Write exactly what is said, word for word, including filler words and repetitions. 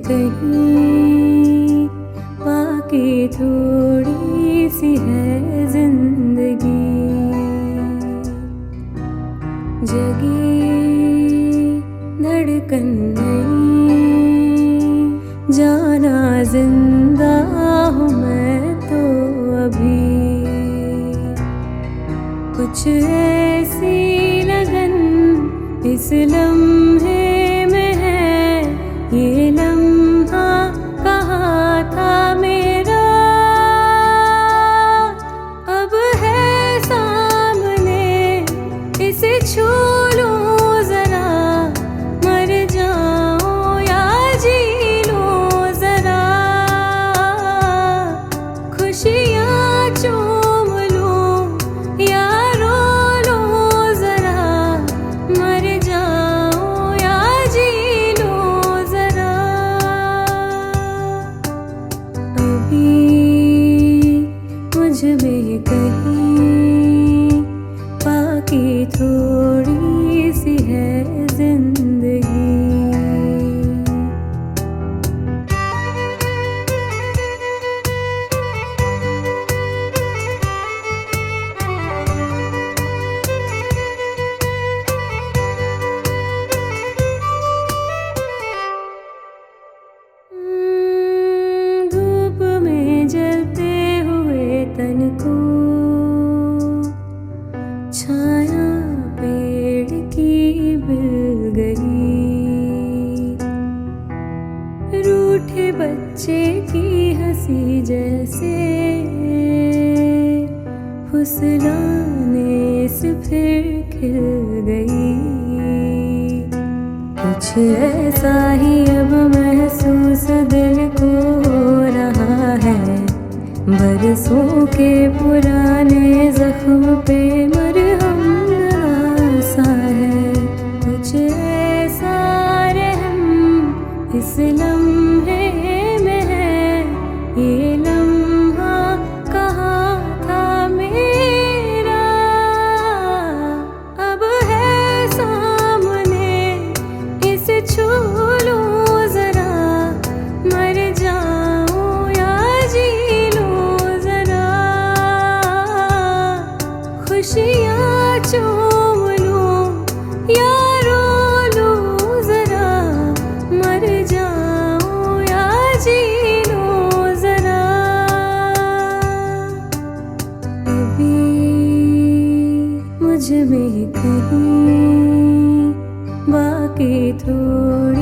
कहीं बाकी थोड़ी सी है जिंदगी। जगी धड़कन नहीं, जाना जिंदा हूँ मैं तो अभी। कुछ ऐसी लगन इस लम्हे में है, ये लम्हा कहाँ था मेरा, अब है सामने, इसे छू लूं जरा, मर जाऊं या जी लूं जरा। खुशियाँ चूम लूं या रो लूं जरा, मर जाऊं या जी लूं जरा। अभी मुझ में कहीं बाकी थोड़ी सी है जिंदगी। धूप में जलते हुए तन को छाया पेड़ की मिल गई। रूठे बच्चे की हंसी जैसे फुसलाने से फिर खिल गई। कुछ ऐसा ही अब महसूस दिल को हो रहा है, बरसों के पुराने जख्म पे मरहम सा है। कुछ ऐसा रहम इस लम्हे में है, ये लम्हा कहाँ था मेरा, अब है सामने, इसे छू लूं जरा, मर जाऊं या जी लूं जरा। खुशियाँ चूम लूं या रो लूं जरा, मर जाऊं या जी लूं जरा। अभी मुझ में कहीं बाकी थोड़ी